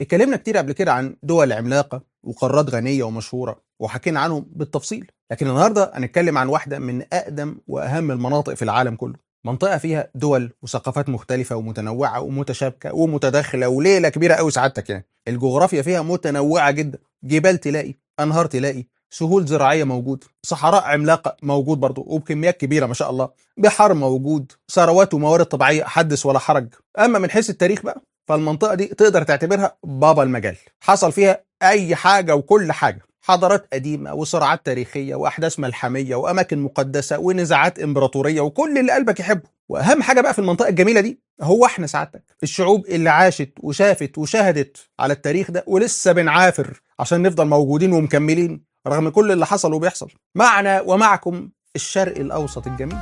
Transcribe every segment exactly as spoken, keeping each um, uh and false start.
اتكلمنا كتير قبل كده عن دول عملاقة وقارات غنية ومشهورة وحكينا عنهم بالتفصيل، لكن النهاردة هنتكلم عن واحدة من أقدم وأهم المناطق في العالم كله. منطقة فيها دول وثقافات مختلفة ومتنوعة ومتشابكة ومتداخلة وليلة كبيرة أوي سعادتك. يعني الجغرافيا فيها متنوعة جدا، جبال تلاقي، أنهار تلاقي، سهول زراعية موجود، صحراء عملاقة موجود برضو وبكميات كبيرة ما شاء الله، بحر موجود، ثروات وموارد طبيعية حدث ولا حرج. أما من حيث التاريخ بقى فالمنطقة دي تقدر تعتبرها بابا المجال، حصل فيها أي حاجة وكل حاجة، حضارات قديمة وصراعات تاريخية وأحداث ملحمية وأماكن مقدسة ونزاعات إمبراطورية وكل اللي قلبك يحبه. وأهم حاجة بقى في المنطقة الجميلة دي هو إحنا سعادتك، الشعوب اللي عاشت وشافت وشاهدت على التاريخ ده ولسه بنعافر عشان نفضل موجودين ومكملين رغم كل اللي حصل وبيحصل. معنا ومعكم الشرق الأوسط الجميل.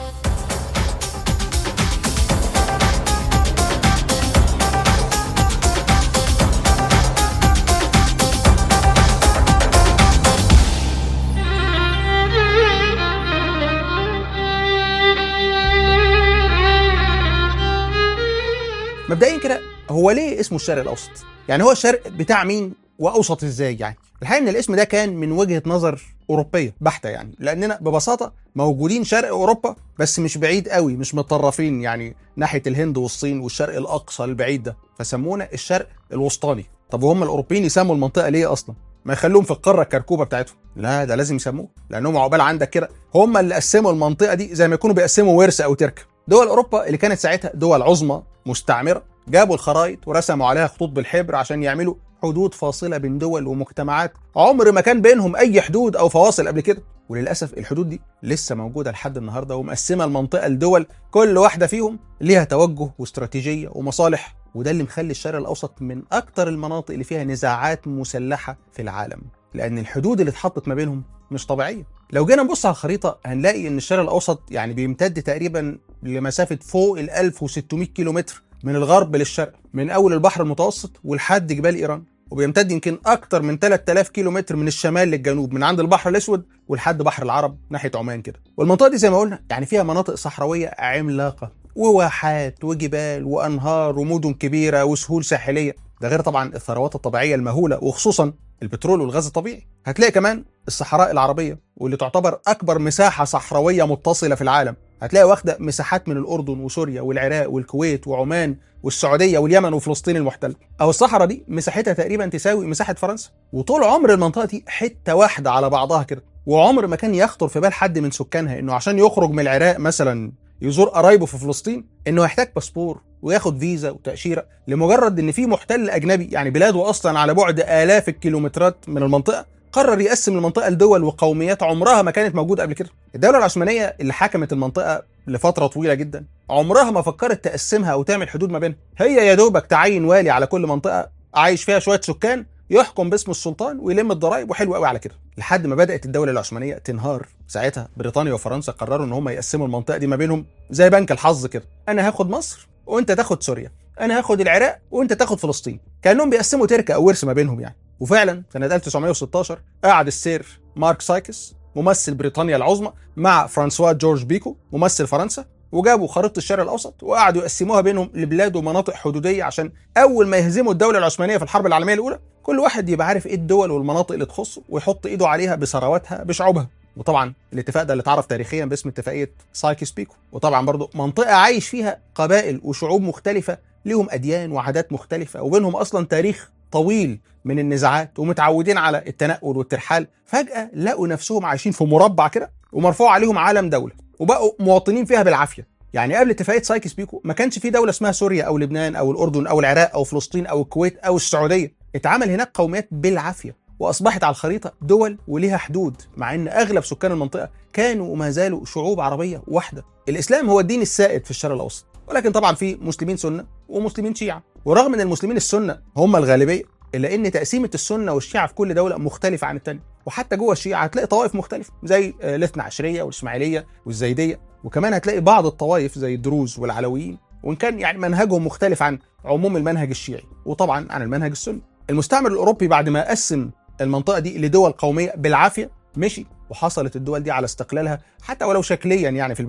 مبدئيا كده، هو ليه اسمه الشرق الاوسط؟ يعني هو الشرق بتاع مين واوسط ازاي؟ يعني الحقيقه ان الاسم ده كان من وجهه نظر اوروبيه بحته، يعني لاننا ببساطه موجودين شرق اوروبا بس مش بعيد قوي، مش متطرفين يعني ناحيه الهند والصين والشرق الاقصى البعيد ده، فسمونا الشرق الوسطاني. طب وهم الاوروبيين يسموا المنطقه ليه اصلا؟ ما يخلوهم في القاره الكركوبه بتاعتهم؟ لا، ده لازم يسموه، لانهم عقبال عندك كده هم اللي قسموا المنطقه دي زي ما يكونوا بيقسموا ورث او تركه. دول اوروبا اللي كانت ساعتها دول عظمى مستعمره جابوا الخرائط ورسموا عليها خطوط بالحبر عشان يعملوا حدود فاصله بين دول ومجتمعات عمر ما كان بينهم اي حدود او فواصل قبل كده. وللاسف الحدود دي لسه موجوده لحد النهارده ومقسمه المنطقه لدول كل واحده فيهم ليها توجه واستراتيجيه ومصالح، وده اللي مخلي الشرق الاوسط من اكتر المناطق اللي فيها نزاعات مسلحه في العالم، لان الحدود اللي اتحطت ما بينهم مش طبيعيه. لو جينا نبص على الخريطه هنلاقي ان الشرق الاوسط يعني بيمتد تقريبا لمسافه فوق ال ألف وستمائة كيلومتر من الغرب للشرق، من اول البحر المتوسط ولحد جبال ايران، وبيمتد يمكن اكتر من ثلاثة آلاف كيلومتر من الشمال للجنوب، من عند البحر الاسود ولحد بحر العرب ناحيه عمان كده. والمنطقه دي زي ما قلنا يعني فيها مناطق صحراويه عملاقه وواحات وجبال وانهار ومدن كبيره وسهول ساحليه، ده غير طبعا الثروات الطبيعيه المهوله وخصوصا البترول والغاز الطبيعي. هتلاقي كمان الصحراء العربيه واللي تعتبر اكبر مساحه صحراويه متصله في العالم، هتلاقي واخده مساحات من الاردن وسوريا والعراق والكويت وعمان والسعوديه واليمن وفلسطين المحتله. او الصحراء دي مساحتها تقريبا تساوي مساحه فرنسا، وطول عمر المنطقه دي حته واحده على بعضها كده، وعمر ما كان يخطر في بال حد من سكانها انه عشان يخرج من العراق مثلا يزور قرايبه في فلسطين انه يحتاج باسبور وياخد فيزا وتاشيره لمجرد ان في محتل اجنبي، يعني بلاده اصلا على بعد الاف الكيلومترات من المنطقه، قرر يقسم المنطقه لدول وقوميات عمرها ما كانت موجوده قبل كده. الدوله العثمانيه اللي حكمت المنطقه لفتره طويله جدا عمرها ما فكرت تقسمها او تعمل حدود ما بينها، هي يا دوبك تعين والي على كل منطقه عايش فيها شويه سكان يحكم باسم السلطان ويلم الضرائب وحلو قوي على كده، لحد ما بدات الدوله العثمانيه تنهار. ساعتها بريطانيا وفرنسا قرروا ان هم يقسموا المنطقه دي ما بينهم زي بنك الحظ كده، انا هاخد مصر وانت تاخد سوريا، انا هاخد العراق وانت تاخد فلسطين، كانهم بيقسموا تركه او ورث ما بينهم يعني. وفعلا سنه ألف وتسعمائة وستة عشر قعد السير مارك سايكس ممثل بريطانيا العظمى مع فرانسوا جورج بيكو ممثل فرنسا، وجابوا خريطه الشرق الاوسط وقعدوا يقسموها بينهم لبلاد ومناطق حدوديه، عشان اول ما يهزموا الدوله العثمانيه في الحرب العالميه الاولى كل واحد يبقى عارف ايه الدول والمناطق اللي تخصه ويحط ايده عليها بثرواتها بشعوبها. وطبعا الاتفاق ده اللي اتعرف تاريخيا باسم اتفاقيه سايكس بيكو. وطبعا برضو منطقه عايش فيها قبائل وشعوب مختلفه ليهم اديان وعادات مختلفه وبينهم اصلا تاريخ طويل من النزاعات ومتعودين على التنقل والترحال، فجاه لقوا نفسهم عايشين في مربع كده ومرفوع عليهم علم دوله وبقوا مواطنين فيها بالعافيه. يعني قبل اتفاقيه سايكس بيكو ما كانش في دوله اسمها سوريا او لبنان او الاردن او العراق او فلسطين او الكويت او السعوديه، اتعمل هناك قوميات بالعافيه واصبحت على الخريطه دول وليها حدود، مع ان اغلب سكان المنطقه كانوا وما زالوا شعوب عربيه واحده. الاسلام هو الدين السائد في الشرق الاوسط، ولكن طبعا في مسلمين سنه ومسلمين شيعه، ورغم ان المسلمين السنه هم الغالبيه الا ان تقسيمه السنه والشيعه في كل دوله مختلفه عن الثانيه، وحتى جوه الشيعه هتلاقي طوائف مختلفه زي الاثنا عشريه والاسماعيليه والزيديه، وكمان هتلاقي بعض الطوائف زي الدروز والعلويين، وان كان يعني منهجهم مختلف عن عموم المنهج الشيعي وطبعا عن المنهج السني. المستعمر الاوروبي بعد ما قسم المنطقه دي لدول قوميه بالعافيه مشي، وحصلت الدول دي على استقلالها حتى ولو شكليا يعني في البدايه،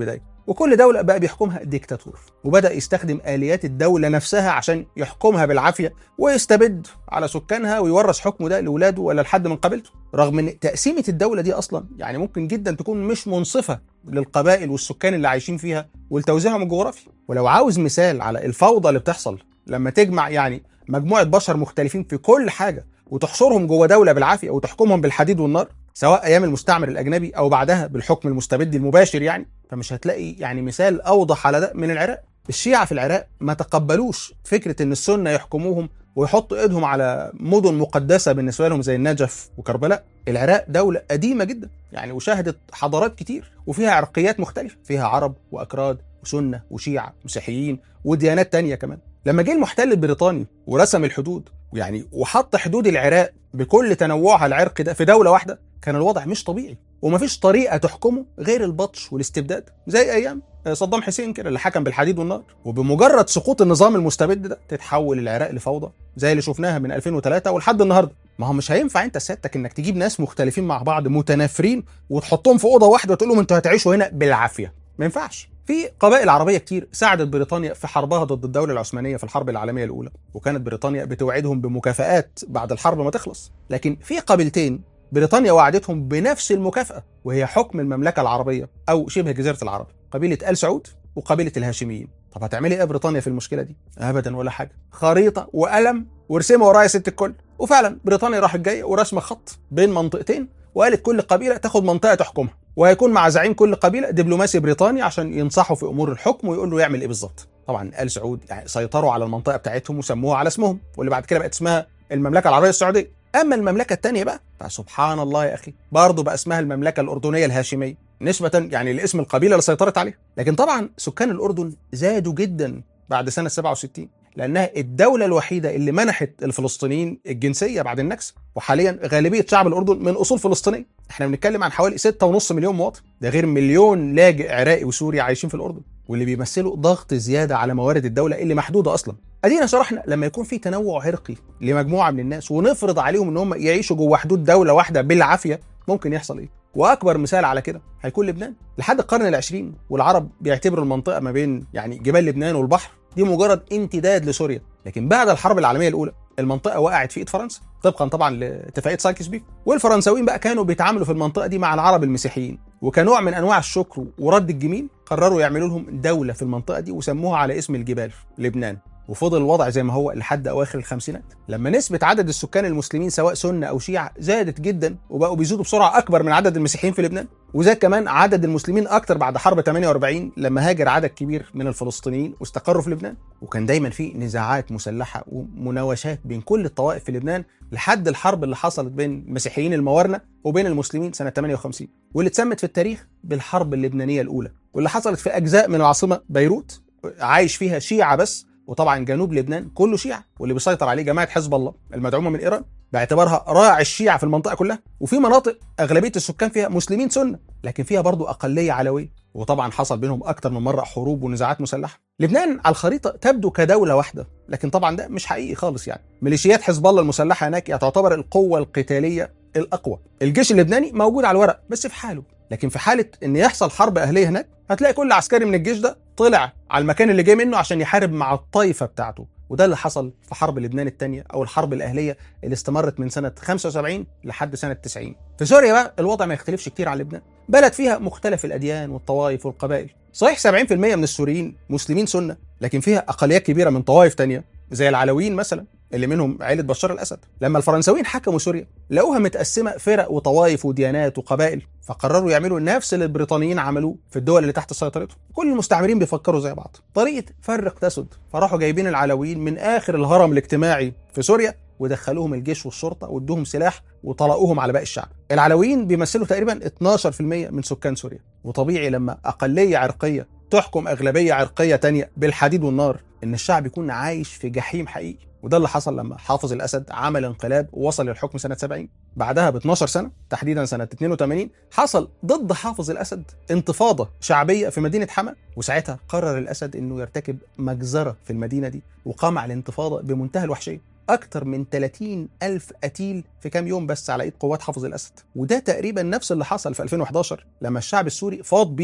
وكل دولة بقى بيحكمها ديكتاتور، وبدأ يستخدم آليات الدولة نفسها عشان يحكمها بالعافية ويستبد على سكانها ويورث حكمه ده لأولاده ولا لحد من قبيلته، رغم ان تقسيمة الدولة دي أصلا يعني ممكن جدا تكون مش منصفة للقبائل والسكان اللي عايشين فيها ولتوزيعهم الجغرافي. ولو عاوز مثال على الفوضى اللي بتحصل لما تجمع يعني مجموعة بشر مختلفين في كل حاجة وتحصرهم جوه دولة بالعافية وتحكمهم بالحديد والنار، سواء ايام المستعمر الاجنبي او بعدها بالحكم المستبد المباشر يعني، فمش هتلاقي يعني مثال اوضح على ده من العراق. الشيعة في العراق ما تقبلوش فكرة ان السنة يحكموهم ويحطوا ايدهم على مدن مقدسة بالنسبة لهم زي النجف وكربلاء. العراق دولة قديمة جدا يعني وشهدت حضارات كتير وفيها عرقيات مختلفة، فيها عرب واكراد وسنة وشيعة مسيحيين وديانات تانية كمان. لما جه المحتل البريطاني ورسم الحدود ويعني وحط حدود العراق بكل تنوعها العرقي ده في دولة واحدة، كان الوضع مش طبيعي ومفيش طريقة تحكمه غير البطش والاستبداد زي أيام صدام حسين كده اللي حكم بالحديد والنار. وبمجرد سقوط النظام المستبد ده تتحول العراق لفوضى زي اللي شفناها من ألفين وثلاثة ولحد النهارده. ما هو مش هينفع انت سيادتك انك تجيب ناس مختلفين مع بعض متنافرين وتحطهم في أوضة واحدة وتقول لهم انتوا هتعيشوا هنا بالعافية، ما ينفعش. في قبائل عربية كتير ساعدت بريطانيا في حربها ضد الدولة العثمانية في الحرب العالمية الأولى، وكانت بريطانيا بتوعدهم بمكافآت بعد الحرب ما تخلص. لكن في قبيلتين بريطانيا وعدتهم بنفس المكافأة وهي حكم المملكة العربية أو شبه جزيرة العرب، قبيلة آل سعود وقبيلة الهاشميين. طب هتعملي ايه بريطانيا في المشكلة دي؟ أبدا ولا حاجة، خريطة وقلم ورسمة ورايا ست الكل. وفعلا بريطانيا راحت جاية ورسمة خط بين منطقتين وقالت كل قبيلة تاخد منطقة تحكمها، وهيكون مع زعيم كل قبيلة دبلوماسي بريطاني عشان ينصحه في أمور الحكم ويقول له يعمل إيه بالظبط. طبعا آل سعود يعني سيطروا على المنطقة بتاعتهم وسموها على اسمهم، واللي بعد كده بقت اسمها المملكة العربية السعودية. أما المملكة الثانية بقى فسبحان الله يا أخي برضه بقى اسمها المملكة الأردنية الهاشمية نسبة يعني لاسم القبيلة اللي سيطرت عليها. لكن طبعا سكان الأردن زادوا جدا بعد سنة سبعة وستين لأنها الدولة الوحيدة اللي منحت الفلسطينيين الجنسية بعد النكسة، وحاليا غالبية شعب الأردن من أصول فلسطينية. احنا بنتكلم عن حوالي ستة ونص مليون مواطن، ده غير مليون لاجئ عراقي وسوري عايشين في الأردن، واللي بيمثلوا ضغط زيادة على موارد الدولة اللي محدودة أصلا. أدينا شرحنا لما يكون في تنوع عرقي لمجموعة من الناس ونفرض عليهم إن هم يعيشوا جوه حدود دولة واحدة بالعافية ممكن يحصل إيه. واكبر مثال على كده هيكون لبنان. لحد القرن العشرين والعرب بيعتبروا المنطقه ما بين يعني جبال لبنان والبحر دي مجرد امتداد لسوريا، لكن بعد الحرب العالميه الاولى المنطقه وقعت في ايد فرنسا طبقا طبعا لاتفاقيه سايكس بيكو، والفرنساويين بقى كانوا بيتعاملوا في المنطقه دي مع العرب المسيحيين، وكنوع من انواع الشكر ورد الجميل قرروا يعملوا لهم دوله في المنطقه دي وسموها على اسم الجبال لبنان. وفضل الوضع زي ما هو لحد اواخر الخمسينات لما نسبه عدد السكان المسلمين سواء سنه او شيعه زادت جدا وبقوا بيزيدوا بسرعه اكبر من عدد المسيحيين في لبنان. وزاد كمان عدد المسلمين اكتر بعد حرب ثمانية وأربعين لما هاجر عدد كبير من الفلسطينيين واستقروا في لبنان. وكان دايما في نزاعات مسلحه ومناوشات بين كل الطوائف في لبنان لحد الحرب اللي حصلت بين المسيحيين الموارنه وبين المسلمين سنه ثمانية وخمسين، واللي اتسمت في التاريخ بالحرب اللبنانيه الاولى، واللي حصلت في اجزاء من العاصمه بيروت عايش فيها شيعه بس، وطبعا جنوب لبنان كله شيعة واللي بيسيطر عليه جماعة حزب الله المدعومة من إيران باعتبارها راعي الشيعة في المنطقة كلها. وفي مناطق أغلبية السكان فيها مسلمين سنة لكن فيها برضو أقلية علوية، وطبعا حصل بينهم أكتر من مرة حروب ونزاعات مسلحة. لبنان على الخريطة تبدو كدولة واحدة لكن طبعا ده مش حقيقي خالص. يعني ميليشيات حزب الله المسلحة هناك تعتبر القوة القتالية الأقوى. الجيش اللبناني موجود على الورق بس في حاله، لكن في حالة إن يحصل حرب أهلية هناك هتلاقي كل عسكري من الجيش ده طلع على المكان اللي جاي منه عشان يحارب مع الطائفة بتاعته. وده اللي حصل في حرب لبنان الثانية أو الحرب الأهلية اللي استمرت من سنة خمسة وسبعين لحد سنة تسعين. في سوريا بقى الوضع ما يختلفش كتير عن لبنان، بلد فيها مختلف الأديان والطوائف والقبائل. صحيح سبعين بالمئة من السوريين مسلمين سنة لكن فيها أقليات كبيرة من طوائف تانية زي العلويين مثلا اللي منهم عائلة بشار الأسد. لما الفرنساويين حكموا سوريا لقوها متقسمة فرق وطوائف وديانات وقبائل، فقرروا يعملوا نفس اللي البريطانيين عملوه في الدول اللي تحت سيطرتهم. كل المستعمرين بيفكروا زي بعض، طريقة فرق تسد، فراحوا جايبين العلويين من آخر الهرم الاجتماعي في سوريا ودخلوهم الجيش والشرطة وادوهم سلاح وطلقوهم على باقي الشعب. العلويين بيمثلوا تقريبا اتناشر بالمئة من سكان سوريا، وطبيعي لما أقلية عرقية تحكم أغلبية عرقية تانية بالحديد والنار إن الشعب يكون عايش في جحيم حقيقي. وده اللي حصل لما حافظ الأسد عمل انقلاب ووصل للحكم سنة سبعين. بعدها ب اتناشر سنة تحديدا سنة اتنين وتمانين حصل ضد حافظ الأسد انتفاضة شعبية في مدينة حما، وساعتها قرر الأسد إنه يرتكب مجزرة في المدينة دي وقام على الانتفاضة بمنتهى الوحشية. أكتر من ثلاثين ألف قتيل في كام يوم بس على إيد قوات حافظ الأسد. وده تقريبا نفس اللي حصل في ألفين وحداشر لما الشعب السوري فاض بيه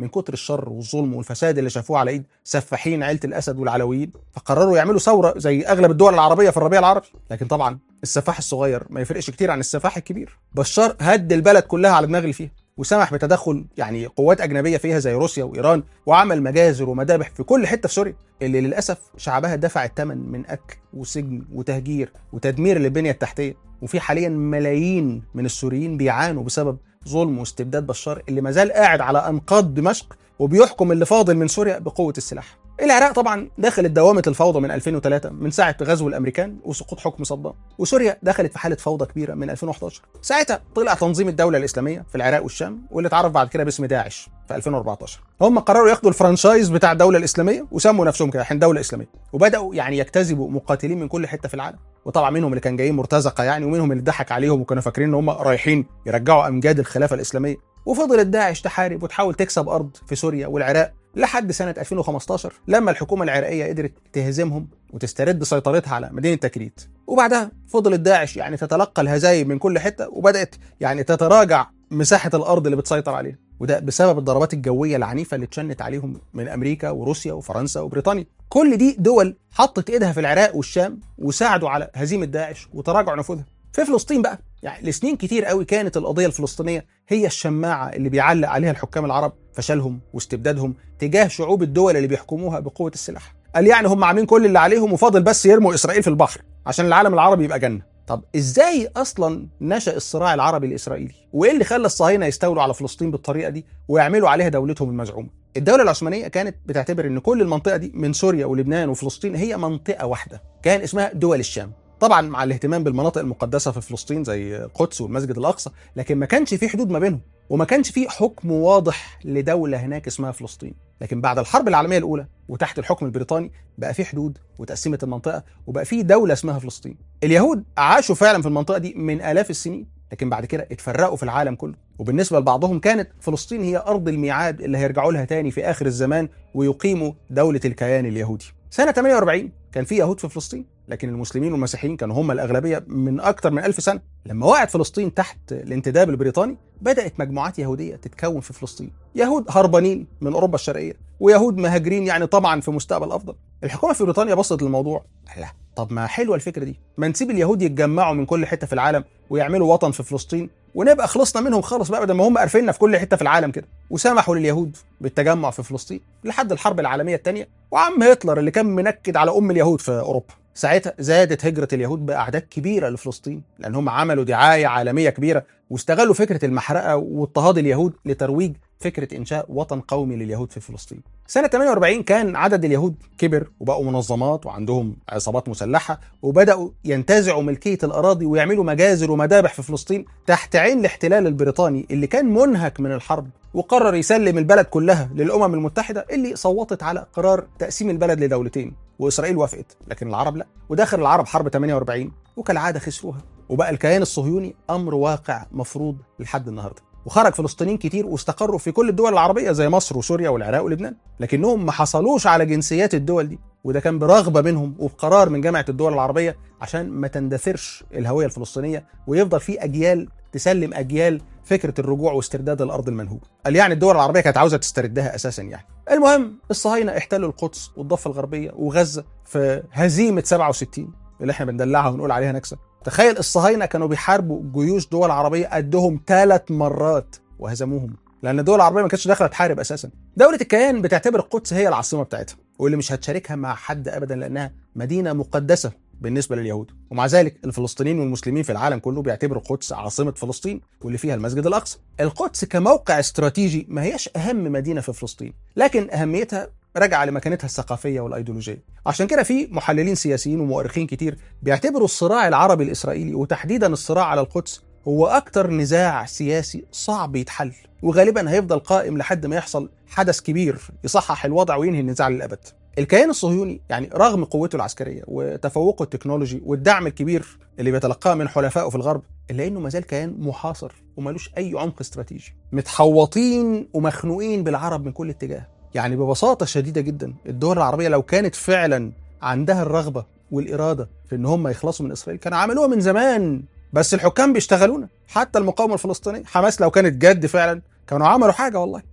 من كتر الشر والظلم والفساد اللي شافوه على ايد سفاحين عيله الاسد والعلويين، فقرروا يعملوا ثوره زي اغلب الدول العربيه في الربيع العربي. لكن طبعا السفاح الصغير ما يفرقش كتير عن السفاح الكبير. بشار هد البلد كلها على دماغ اللي فيها، وسمح بتدخل يعني قوات اجنبيه فيها زي روسيا وايران، وعمل مجازر ومذابح في كل حته في سوريا اللي للاسف شعبها دفع الثمن من اكل وسجن وتهجير وتدمير للبنيه التحتيه. وفي حاليا ملايين من السوريين بيعانوا بسبب ظلم واستبداد بشار اللي مازال قاعد على انقاض دمشق وبيحكم اللي فاضل من سوريا بقوه السلاح. العراق طبعا دخلت دوامه الفوضى من ألفين وثلاثة من ساعه غزو الامريكان وسقوط حكم صدام، وسوريا دخلت في حاله فوضى كبيره من ألفين وأحد عشر. ساعتها طلع تنظيم الدوله الاسلاميه في العراق والشام، واللي اتعرف بعد كده باسم داعش في ألفين وأربعة عشر. هم قرروا ياخدوا الفرانشايز بتاع الدوله الاسلاميه وسموا نفسهم كده الحين دوله اسلاميه، وبداوا يعني يجتذبوا مقاتلين من كل حته في العالم. وطبعا منهم اللي كان جايين مرتزقه يعني، ومنهم اللي ضحك عليهم وكانوا فاكرين ان هم رايحين يرجعوا امجاد الخلافه الاسلاميه. وفضلت داعش تحارب وتحاول تكسب ارض في سوريا والعراق لحد سنه ألفين وخمستاشر، لما الحكومه العراقيه قدرت تهزمهم وتسترد سيطرتها على مدينه تكريت. وبعدها فضلت داعش يعني تتلقى الهزايم من كل حته، وبدات يعني تتراجع مساحه الارض اللي بتسيطر عليها، وده بسبب الضربات الجويه العنيفه اللي اتشنت عليهم من امريكا وروسيا وفرنسا وبريطانيا. كل دي دول حطت ايدها في العراق والشام وساعدوا على هزيمه داعش وتراجع نفوذها. في فلسطين بقى يعني لسنين كتير قوي كانت القضيه الفلسطينيه هي الشماعه اللي بيعلق عليها الحكام العرب فشلهم واستبدادهم تجاه شعوب الدول اللي بيحكموها بقوه السلاح. قال يعني هم عاملين كل اللي عليهم وفاضل بس يرموا اسرائيل في البحر عشان العالم العربي يبقى جنه. طب ازاي اصلا نشأ الصراع العربي الاسرائيلي؟ وايه اللي خلى الصهاينه يستولوا على فلسطين بالطريقه دي ويعملوا عليها دولتهم المزعومه؟ الدوله العثمانيه كانت بتعتبر ان كل المنطقه دي من سوريا ولبنان وفلسطين هي منطقه واحده، كان اسمها دول الشام. طبعا مع الاهتمام بالمناطق المقدسه في فلسطين زي القدس والمسجد الاقصى، لكن ما كانش في حدود ما بينهم، وما كانش في حكم واضح لدوله هناك اسمها فلسطين. لكن بعد الحرب العالميه الاولى وتحت الحكم البريطاني بقى في حدود وتقسيمت المنطقه وبقى في دوله اسمها فلسطين. اليهود عاشوا فعلا في المنطقه دي من الاف السنين، لكن بعد كده اتفرقوا في العالم كله، وبالنسبه لبعضهم كانت فلسطين هي ارض الميعاد اللي هيرجعوا لها تاني في اخر الزمان ويقيموا دوله الكيان اليهودي. سنه ثمانية وأربعين كان في يهود في فلسطين، لكن المسلمين والمسيحيين كانوا هم الاغلبيه من اكثر من ألف سنه. لما وقعت فلسطين تحت الانتداب البريطاني بدات مجموعات يهوديه تتكون في فلسطين، يهود هربانين من اوروبا الشرقيه ويهود مهاجرين يعني طبعا في مستقبل افضل. الحكومه في بريطانيا بصت للموضوع، لا طب ما حلوه الفكره دي، ما نسيب اليهود يتجمعوا من كل حته في العالم ويعملوا وطن في فلسطين ونبقى خلصنا منهم خالص بقى، بدل ما هم قارفيننا في كل حته في العالم كده. وسمحوا لليهود بالتجمع في فلسطين لحد الحرب العالميه الثانيه، وعم هتلر اللي كان منكد على ام اليهود في اوروبا ساعتها زادت هجره اليهود باعداد كبيره لفلسطين، لان هم عملوا دعايه عالميه كبيره واستغلوا فكره المحرقه واضطهاد اليهود لترويج فكره انشاء وطن قومي لليهود في فلسطين. سنه ثمانية وأربعين كان عدد اليهود كبر وبقوا منظمات وعندهم عصابات مسلحه، وبداوا ينتزعوا ملكيه الاراضي ويعملوا مجازر ومذابح في فلسطين تحت عين الاحتلال البريطاني اللي كان منهك من الحرب، وقرر يسلم البلد كلها للامم المتحده اللي صوتت على قرار تقسيم البلد لدولتين، واسرائيل وافقت لكن العرب لا. ودخل العرب حرب ثمانية وأربعين وكالعاده خسروها، وبقى الكيان الصهيوني امر واقع مفروض لحد النهارده. وخرج فلسطينيين كتير واستقروا في كل الدول العربيه زي مصر وسوريا والعراق ولبنان، لكنهم ما حصلوش على جنسيات الدول دي، وده كان برغبه منهم وبقرار من جامعه الدول العربيه عشان ما تندثرش الهويه الفلسطينيه ويفضل في اجيال تسلم اجيال فكره الرجوع واسترداد الارض المنهوبه. قال يعني الدول العربيه كانت عاوزه تستردها اساسا يعني. المهم الصهاينه احتلوا القدس والضفه الغربيه وغزه في هزيمه سبعة وستين اللي احنا بندلعها ونقول عليها نكسه. تخيل الصهاينه كانوا بيحاربوا جيوش دول عربيه قدهم ثلاث مرات وهزموهم، لان الدول العربيه ما كانتش داخله تحارب اساسا. دوله الكيان بتعتبر القدس هي العاصمه بتاعتها واللي مش هتشاركها مع حد ابدا لانها مدينه مقدسه بالنسبه لليهود، ومع ذلك الفلسطينيين والمسلمين في العالم كله بيعتبروا القدس عاصمه فلسطين واللي فيها المسجد الاقصى. القدس كموقع استراتيجي ما هياش اهم مدينه في فلسطين، لكن اهميتها راجعه لمكانتها الثقافيه والايديولوجيه. عشان كده في محللين سياسيين ومؤرخين كتير بيعتبروا الصراع العربي الاسرائيلي وتحديدا الصراع على القدس هو اكتر نزاع سياسي صعب يتحل، وغالبا هيفضل قائم لحد ما يحصل حدث كبير يصحح الوضع وينهي النزاع للابد. الكيان الصهيوني يعني رغم قوته العسكريه وتفوقه التكنولوجي والدعم الكبير اللي بيتلقاه من حلفائه في الغرب، الا انه مازال كيان محاصر ومالوش اي عمق استراتيجي، متحوطين ومخنوقين بالعرب من كل اتجاه. يعني ببساطه شديده جدا الدول العربيه لو كانت فعلا عندها الرغبه والاراده في ان هم يخلصوا من اسرائيل كانوا عملوها من زمان، بس الحكام بيشتغلونا. حتى المقاومه الفلسطينيه حماس لو كانت جد فعلا كانوا عملوا حاجه والله.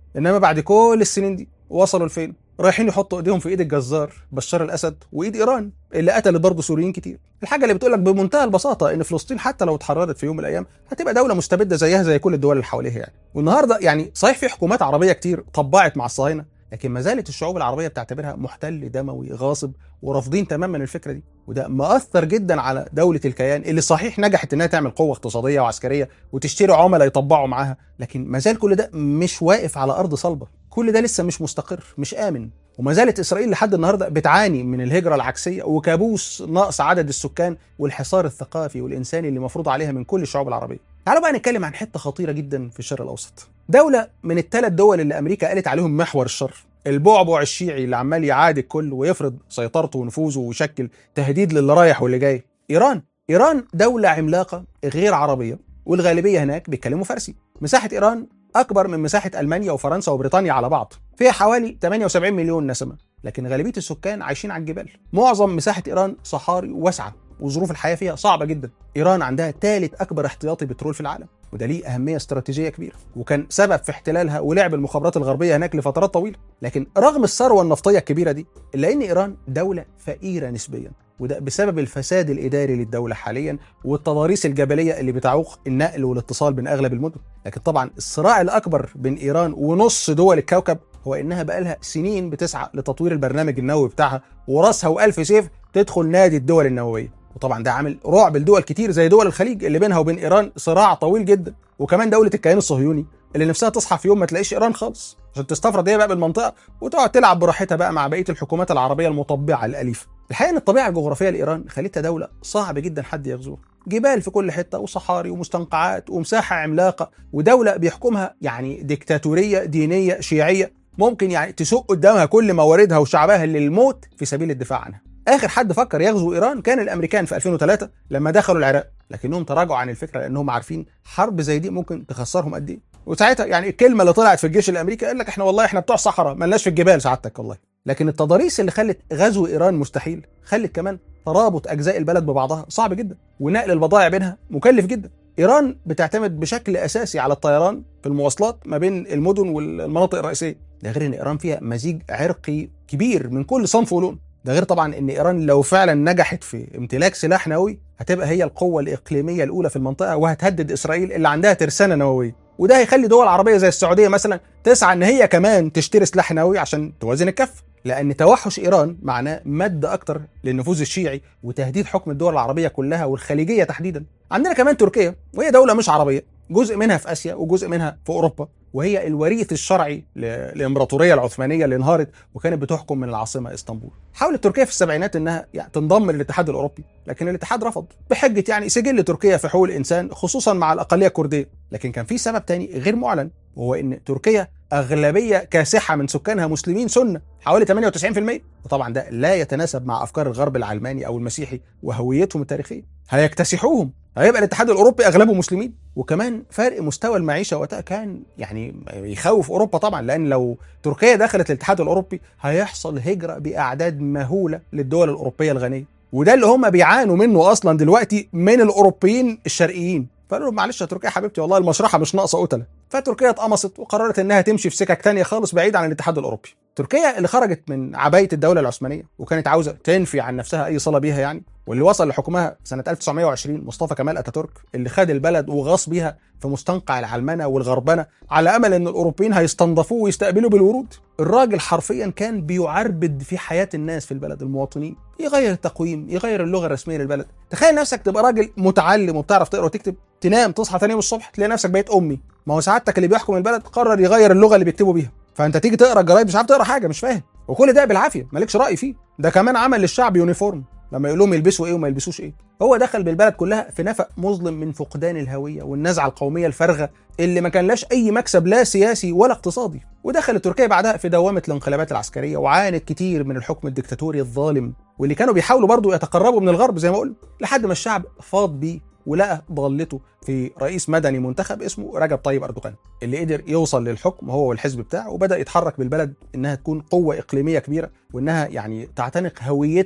انما بعد كل السنين دي وصلوا لفين؟ رايحين يحطوا ايديهم في ايد الجزار بشار الاسد وايد ايران اللي قتلت برضه سوريين كتير. الحاجه اللي بتقول لك بمنتهى البساطه ان فلسطين حتى لو اتحررت في يوم من الايام هتبقى دوله مستبده زيها زي كل الدول اللي حواليها يعني. والنهارده يعني صحيح في حكومات عربيه كتير طبعت مع الصهاينه، لكن ما زالت الشعوب العربيه بتعتبرها محتل دموي غاصب ورافضين تماما الفكره دي، وده مأثر جدا على دوله الكيان اللي صحيح نجحت انها تعمل قوه اقتصاديه وعسكريه وتشتري عملاء يطبعوا معاها، لكن ما زال كل ده مش واقف على ارض صلبه، كل ده لسه مش مستقر مش امن. وما زالت اسرائيل لحد النهارده بتعاني من الهجره العكسيه وكابوس نقص عدد السكان والحصار الثقافي والانساني اللي مفروض عليها من كل الشعوب العربيه. تعالوا بقى نتكلم عن حته خطيره جدا في الشرق الاوسط، دوله من الثلاث دول اللي امريكا قالت عليهم محور الشر، البعبع الشيعي اللي عمال يعاد الكل ويفرض سيطرته ونفوذه ويشكل تهديد للي رايح واللي جاي. ايران ايران دوله عملاقه غير عربيه والغالبيه هناك بيتكلموا فارسي. مساحه ايران اكبر من مساحه المانيا وفرنسا وبريطانيا على بعض، فيها حوالي ثمانية وسبعين مليون نسمه، لكن غالبيه السكان عايشين على الجبال. معظم مساحه ايران صحاري واسعه وظروف الحياه فيها صعبه جدا. ايران عندها ثالث اكبر احتياطي بترول في العالم، وده ليه اهميه استراتيجيه كبيره وكان سبب في احتلالها ولعب المخابرات الغربيه هناك لفترات طويله. لكن رغم الثروه النفطيه الكبيره دي الا ان ايران دوله فقيره نسبيا، وده بسبب الفساد الاداري للدوله حاليا والتضاريس الجبليه اللي بتعوق النقل والاتصال بين اغلب المدن. لكن طبعا الصراع الاكبر بين ايران ونص دول الكوكب هو انها بقالها سنين بتسعى لتطوير البرنامج النووي بتاعها، وراسها والف سيف تدخل نادي الدول النوويه، وطبعا ده عامل رعب لدول كتير زي دول الخليج اللي بينها وبين ايران صراع طويل جدا، وكمان دوله الكيان الصهيوني اللي نفسها تصحى في يوم ما تلاقيش ايران خالص عشان تستفرد هي بقى بالمنطقه وتقعد تلعب براحتها بقى مع بقيه الحكومات العربيه المطبعه الاليفه. الحقيقه ان الطبيعه الجغرافيه لايران خلتها دوله صعب جدا حد يغزوها، جبال في كل حته وصحاري ومستنقعات ومساحه عملاقه، ودوله بيحكمها يعني ديكتاتوريه دينيه شيعيه ممكن يعني تسوق قدامها كل مواردها وشعبها للموت في سبيل الدفاع عنها. اخر حد فكر يغزو ايران كان الامريكان في ألفين وثلاثة لما دخلوا العراق، لكنهم تراجعوا عن الفكره لانهم عارفين حرب زي دي ممكن تخسرهم قد ايه. وساعتها يعني الكلمه اللي طلعت في الجيش الامريكي قال لك احنا والله احنا بتوع صحراء مالناش في الجبال سعادتك والله. لكن التضاريس اللي خلت غزو ايران مستحيل خلت كمان ترابط اجزاء البلد ببعضها صعب جدا، ونقل البضائع بينها مكلف جدا. ايران بتعتمد بشكل اساسي على الطيران في المواصلات ما بين المدن والمناطق الرئيسيه، ده غير ان ايران فيها مزيج عرقي كبير من كل صنف ولون، ده غير طبعا ان ايران لو فعلا نجحت في امتلاك سلاح نووي هتبقى هي القوه الاقليميه الاولى في المنطقه وهتهدد اسرائيل اللي عندها ترسانه نوويه، وده هيخلي دول عربيه زي السعوديه مثلا تسعى ان هي كمان تشتري سلاح نووي عشان توازن الكفه، لان توحش ايران معناه مد اكتر للنفوذ الشيعي وتهديد حكم الدول العربيه كلها والخليجيه تحديدا. عندنا كمان تركيا وهي دوله مش عربيه، جزء منها في اسيا وجزء منها في اوروبا، وهي الوريث الشرعي للامبراطوريه العثمانيه اللي انهارت وكانت بتحكم من العاصمه اسطنبول. حاولت تركيا في السبعينات انها يعني تنضم للاتحاد الاوروبي، لكن الاتحاد رفض بحجه يعني سجل تركيا في حقوق الانسان خصوصا مع الاقليه الكرديه. لكن كان في سبب تاني غير معلن، وهو ان تركيا اغلبيه كاسحه من سكانها مسلمين سنه حوالي ثمانية وتسعين بالمئة، وطبعا ده لا يتناسب مع افكار الغرب العلماني او المسيحي وهويتهم التاريخيه، هيكتسحوهم، هيبقى الاتحاد الاوروبي اغلبه مسلمين. وكمان فرق مستوى المعيشه وقتها كان يعني يخوف اوروبا طبعا، لان لو تركيا دخلت الاتحاد الاوروبي هيحصل هجره باعداد مهوله للدول الاوروبيه الغنيه، وده اللي هم بيعانوا منه اصلا دلوقتي من الاوروبيين الشرقيين. فقالوا لهم معلش يا تركيا يا حبيبتي والله المشرحه مش ناقصه قتله، فتركيا اتقمصت وقررت انها تمشي في سكك ثانيه خالص بعيد عن الاتحاد الاوروبي. تركيا اللي خرجت من عبايه الدوله العثمانيه وكانت عاوزه تنفي عن نفسها اي صله بيها يعني، واللي وصل لحكمها سنه ألف وتسعمئة وعشرين مصطفى كمال اتاتورك اللي خد البلد وغاص بيها في مستنقع العلمنه والغربنه على امل ان الاوروبيين هيستنضفوه ويستقبلوا بالورود. الراجل حرفيا كان بيعربد في حياه الناس في البلد المواطنين، يغير التقويم، يغير اللغه الرسميه للبلد. تخيل نفسك تبقى راجل متعلم وبتعرف تقرا وتكتب، تنام تصحى ثاني يوم الصبح تلاقي نفسك بقيت امي. ما هو سعادتك اللي بيحكم البلد قرر يغير اللغه اللي بيكتبوا بيها، فانت تيجي تقرا الجرايد مش عارف تقرا حاجه، مش فاهم، وكل ده بالعافيه مالكش راي فيه. ده كمان عمل للشعب يونيفورم لما يقول لهم يلبسوا ايه وما يلبسوش ايه. هو دخل بالبلد كلها في نفق مظلم من فقدان الهويه والنزعه القوميه الفارغه اللي ما كان لاش اي مكسب لا سياسي ولا اقتصادي. ودخلت تركيا بعدها في دوامه الانقلابات العسكريه وعانت كتير من الحكم الدكتاتوري الظالم، واللي كانوا بيحاولوا برضو يتقربوا من الغرب زي ما قلنا، لحد ما الشعب فاض بيه ولقى ضالته في رئيس مدني منتخب اسمه رجب طيب اردوغان، اللي قدر يوصل للحكم هو والحزب بتاعه، وبدا يتحرك بالبلد انها تكون قوه اقليميه كبيره وانها يعني تعتنق هويتها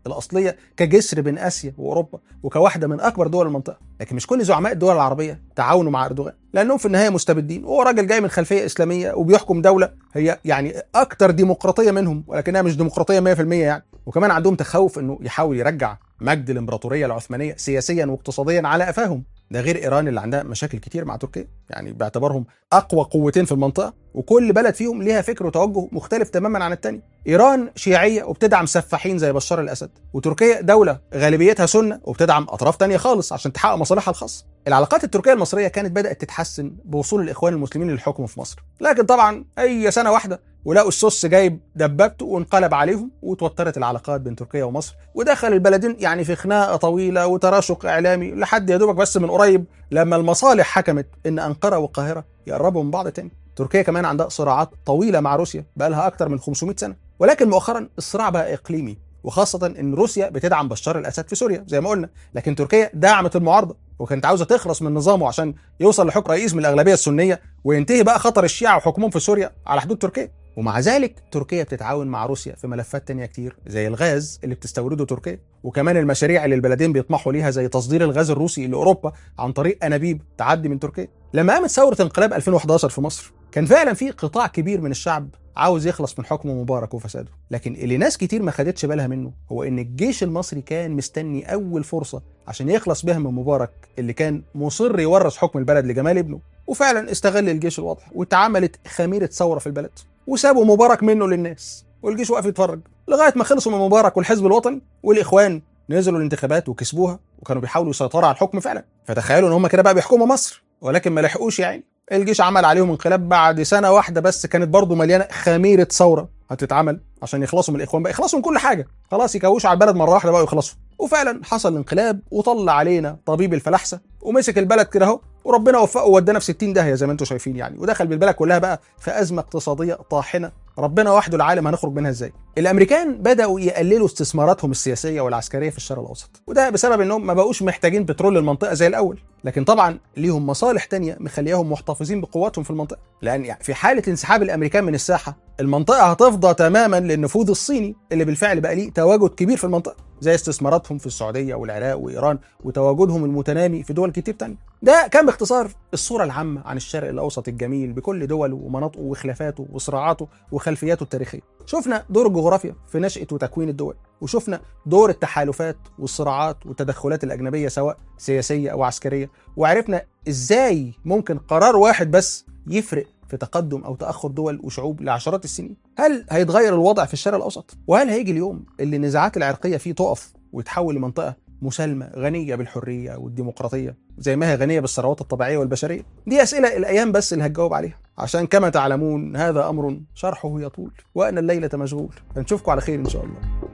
الاصليه كجسر بين اسيا واوروبا وكواحده من اكبر دول المنطقه. لكن مش كل زعماء الدول العربيه تعاونوا مع اردوغان، لانهم في النهايه مستبدين، وهو راجل جاي من خلفيه اسلاميه وبيحكم دوله هي يعني اكتر ديمقراطيه منهم، ولكنها مش ديمقراطيه مية في المية يعني. وكمان عندهم تخوف انه يحاول يرجع مجد الامبراطوريه العثمانيه سياسيا واقتصاديا على قفاهم. ده غير ايران اللي عندها مشاكل كتير مع تركيا، يعني باعتبارهم اقوى قوتين في المنطقه، وكل بلد فيهم ليها فكر وتوجه مختلف تماما عن الثاني. ايران شيعيه وبتدعم سفاحين زي بشار الاسد، وتركيا دوله غالبيتها سنه وبتدعم اطراف تانية خالص عشان تحقق مصالحها الخاصه. العلاقات التركيه المصريه كانت بدات تتحسن بوصول الاخوان المسلمين للحكم في مصر، لكن طبعا اي سنه واحده ولقوا السوس جايب دبابته وانقلب عليهم، وتوترت العلاقات بين تركيا ومصر، ودخل البلدين يعني في خناقه طويله وتراشق اعلامي لحد يا دوبك بس من قريب لما المصالح حكمت ان انقره والقاهره يقربوا من بعض تاني. تركيا كمان عندها صراعات طويله مع روسيا بقى لها اكتر من خمسمائة سنه، ولكن مؤخرا الصراع بقى اقليمي، وخاصه ان روسيا بتدعم بشار الاسد في سوريا زي ما قلنا، لكن تركيا دعمت المعارضه وكانت عاوزه تخلص من نظامه عشان يوصل لحكم رئيس من الاغلبيه السنيه وينتهي بقى خطر الشيعة وحكمهم في سوريا على حدود تركيا. ومع ذلك تركيا بتتعاون مع روسيا في ملفات تانية كتير زي الغاز اللي بتستورده تركيا، وكمان المشاريع اللي البلدين بيطمحوا ليها زي تصدير الغاز الروسي لاوروبا عن طريق انابيب تعدي من تركيا. لما قامت ثوره انقلاب ألفين وأحد عشر في مصر كان فعلا في قطاع كبير من الشعب عاوز يخلص من حكم مبارك وفساده، لكن اللي ناس كتير ما خدتش بالها منه هو ان الجيش المصري كان مستني اول فرصه عشان يخلص بها من مبارك اللي كان مصر يورث حكم البلد لجمال ابنه. وفعلا استغل الجيش الوضع واتعملت خميره ثوره في البلد، وسابوا مبارك منه للناس، والجيش واقف يتفرج لغايه ما خلصوا من مبارك والحزب الوطني والاخوان نزلوا الانتخابات وكسبوها وكانوا بيحاولوا يسيطروا على الحكم فعلا. فتخيلوا ان هم كده بقى بيحكموا مصر، ولكن ما لحقوش يعني. الجيش عمل عليهم انقلاب بعد سنه واحده بس، كانت برضه مليانه خميره ثوره هتتعمل عشان يخلصوا من الاخوان، بقى يخلصوا من كل حاجه، خلاص يكوشوا على البلد مره واحده بقى ويخلصوا. وفعلا حصل انقلاب وطلع علينا طبيب الفلاحسه ومسك البلد كده اهو، وربنا وفقه وودانا في ستين داهيه زي ما انتم شايفين يعني، ودخل بالبلد كلها بقى في ازمه اقتصاديه طاحنه ربنا وحده العالم هنخرج منها ازاي. الامريكان بداوا يقللوا استثماراتهم السياسيه والعسكريه في الشرق الاوسط، وده بسبب انهم ما بقوش محتاجين بترول للمنطقه زي الاول، لكن طبعا ليهم مصالح تانية مخليهم محتفظين بقواتهم في المنطقه، لان يعني في حاله انسحاب الامريكان من الساحه المنطقه هتفضى تماما للنفوذ الصيني اللي بالفعل بقى ليه تواجد كبير في المنطقه، زي استثماراتهم في السعوديه والعراق وايران وتواجدهم المتنامي في دول كتير تانية. ده كان باختصار الصوره العامه عن الشرق الاوسط الجميل بكل دوله ومناطقه وخلافاته وصراعاته وخلفياته التاريخيه. شفنا دور الجغرافيا في نشأة وتكوين الدول، وشفنا دور التحالفات والصراعات والتدخلات الأجنبية سواء سياسية أو عسكرية، وعرفنا إزاي ممكن قرار واحد بس يفرق في تقدم أو تأخر دول وشعوب لعشرات السنين. هل هيتغير الوضع في الشرق الأوسط؟ وهل هيجي اليوم اللي النزاعات العرقية فيه تقف ويتحول لمنطقة مسالمة غنية بالحرية والديمقراطية زي ما هي غنية بالثروات الطبيعية والبشرية؟ دي أسئلة الأيام بس اللي هتجاوب عليها، عشان كما تعلمون هذا أمر شرحه يطول وأنا الليلة مشغول. فنشوفكم على خير إن شاء الله.